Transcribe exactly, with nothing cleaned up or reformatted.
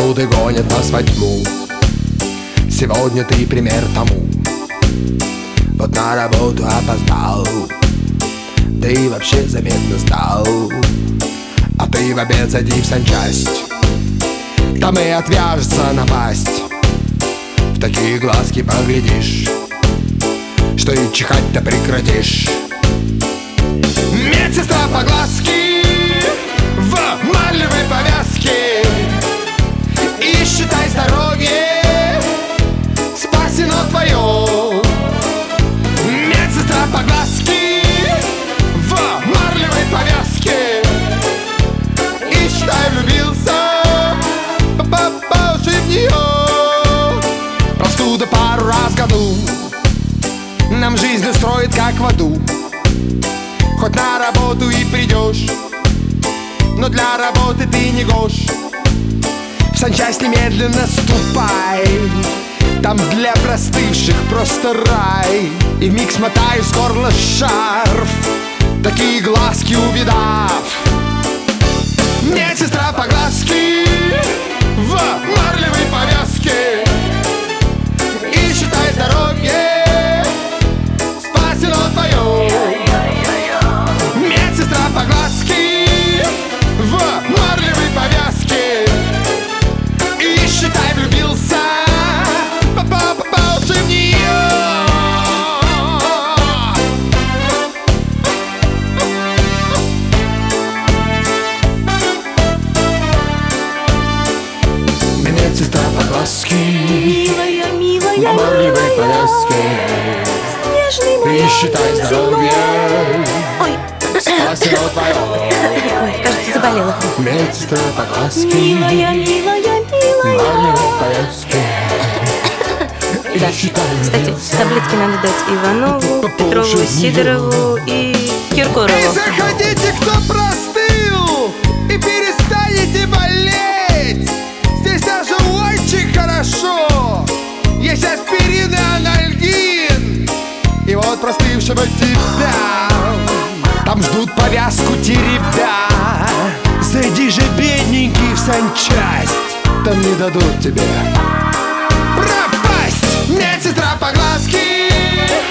Годы гонят нас во тьму. Сегодня ты пример тому. Вот на работу опоздал, ты вообще заметно сдал. А ты в обед зайди в санчасть, там и отвяжется напасть. В такие глазки поглядишь, что и чихать-то прекратишь. Медсестра по глазки в марлевой повязке, и считай здоровье спасено твое. Медсестра по глазки в марлевой повязке, и считай влюбился по уши в нее. Простуда пару раз в году нам жизнь устроит как в аду. Хоть на работу и придешь, но для работы ты не гош. В санчасть немедленно ступай, там для простывших просто рай. И вмиг смотаю с горла шарф, такие глазки увидав. Медсестра по глазки в марлевой повязке, и считай здоровье спасено твое. Медсестра по глазки в марлевой повязке, и считай влюбился по уши в нее. Медсестра по глазки, милая, милая, в марлевой повязке, и считай здоровье спасено твое. Ой, кажется, заболела. Медсестра по глазки, Милая, милая, в милая. марлевой повязке. Да. Кстати, таблетки надо дать Иванову, Петрову, Сидорову и Киркорову. И заходите, кто простыл, и перестанете болеть. Здесь даже очень хорошо. Есть аспирин и анальгин. И вот простывшего тебя там ждут повязку теребя. Зайди же, бедненький, в санчасть, там не дадут тебе пропасть. Медсестра по глазки